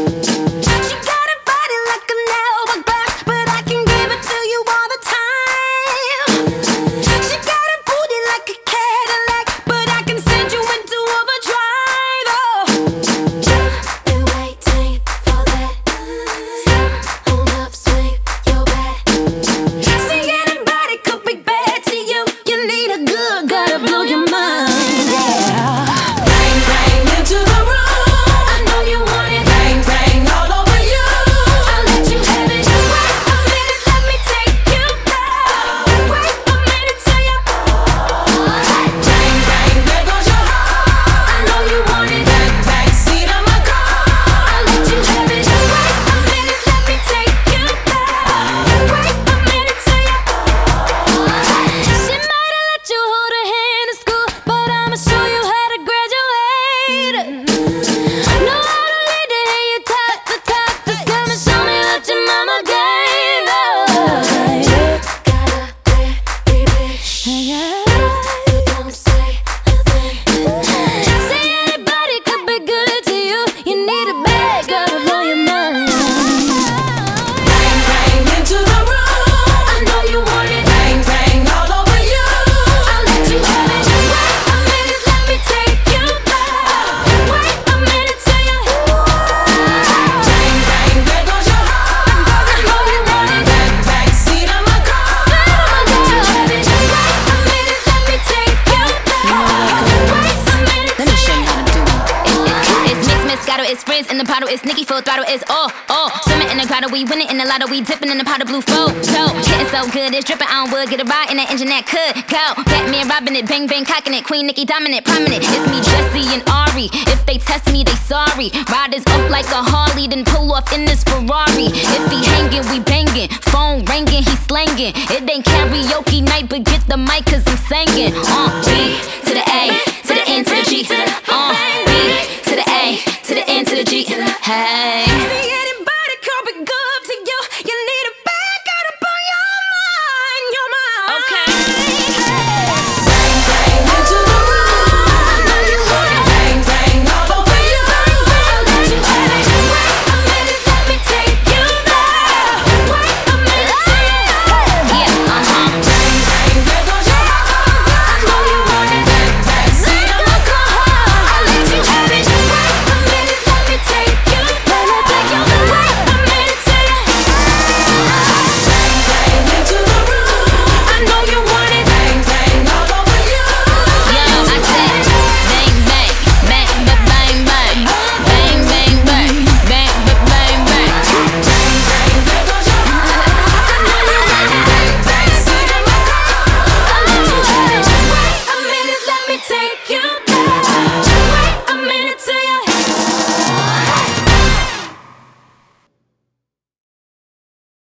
She got a body like an hourglass, but I can give it to you all the time. She got a booty like a Cadillac, but I can send you into overdrive. Oh, been waiting for that. Hold up, swing your back. See, anybody could be bad to you. You need a good guy to blow your mind. Yeah. Bang, bang into the room. I know you want it. Bang, bang all over you. I'll let you have it. Wait a minute, let me take you back. Wait a minute till you. Bang, bang, there goes your heart. I know you want it. Back seat of my car. I'll let you have it. Wait a minute, let me take you back. Wait a minute till you. She might have let you hold her hand in school, but I'ma show you how to graduate. Know how to lead to hear you top the top. Just come and show me what your mama gave us. Got a clear image. You don't say a thing. Say anybody could be good to you. You need a bad girl to blow your mind. Bang, bang into the room. I know you want it. Bang, bang all over you. I'll let you have it. Wait a minute, let me take you back. Wait a minute till you. Bang, bang, there goes your heart. I know you want it. Back seat of my car. I'll let you have it. Wait a minute, let me take you back. Wait a minute Let me show you how to do it. It's mix, Moscato, it's Frizz in the bottle, it's Nicki full throttle, it's all. Swimming in the grotto, we winning in the lotto, we dipping in the pot of blue photo. Getting so good, it's dripping on wood, get a ride in that engine that could go. Batman robbing it, bang bang cocking it, Queen Nicki dominant, prominent. It's me, Jesse and Ari. If they test me, they sorry. Riders up like a Harley, then pull off in this Ferrari. If he hanging, we banging. Phone ringing, he slanging. It ain't karaoke night, but get the mic 'cause I'm singing. B to the A, to the N to the G. B to the A, to the N to the G. Hey.